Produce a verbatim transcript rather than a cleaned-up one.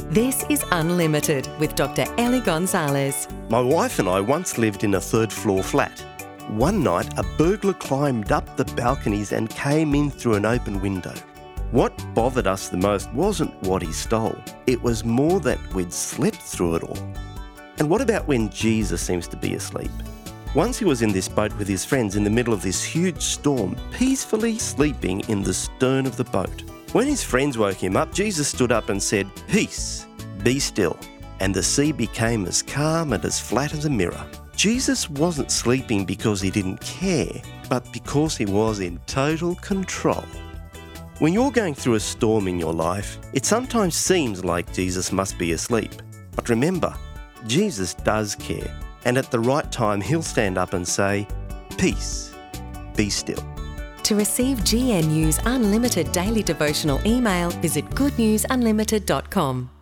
This is Unlimited with Doctor Ellie Gonzalez. My wife and I once lived in a third floor flat. One night, a burglar climbed up the balconies and came in through an open window. What bothered us the most wasn't what he stole. It was more that we'd slept through it all. And what about when Jesus seems to be asleep? Once he was in this boat with his friends in the middle of this huge storm, peacefully sleeping in the stern of the boat. When his friends woke him up, Jesus stood up and said, "Peace, be still." And the sea became as calm and as flat as a mirror. Jesus wasn't sleeping because he didn't care, but because he was in total control. When you're going through a storm in your life, it sometimes seems like Jesus must be asleep. But remember, Jesus does care, and at the right time he'll stand up and say, "Peace, be still." To receive G N U's Unlimited daily devotional email, visit good news unlimited dot com.